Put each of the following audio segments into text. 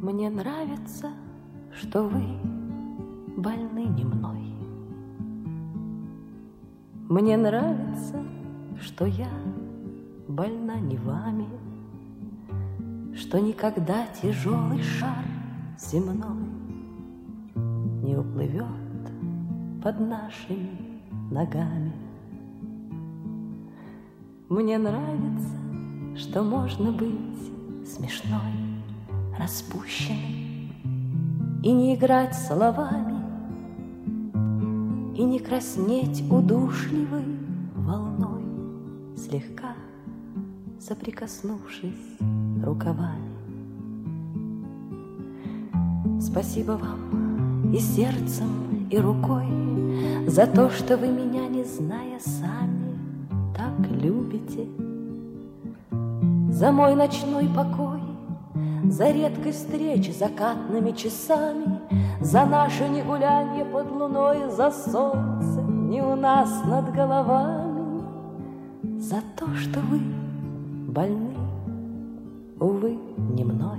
Мне нравится, что вы больны не мной. Мне нравится, что я больна не вами, что никогда тяжелый шар земной не уплывет под нашими ногами. Мне нравится, что можно быть смешной, распущенной и не играть словами, и не краснеть удушливой волной, слегка соприкоснувшись рукавами. Спасибо вам и сердцем, и рукой за то, что вы меня, не зная сами, так любите, за мой ночной покой, за редкость встречи закатными часами, за наше негулянье под луной, за солнце не у нас над головами, за то, что вы больны, увы, не мной,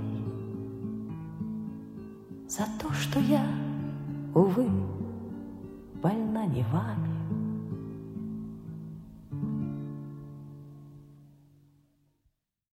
за то, что я, увы, больна не вами.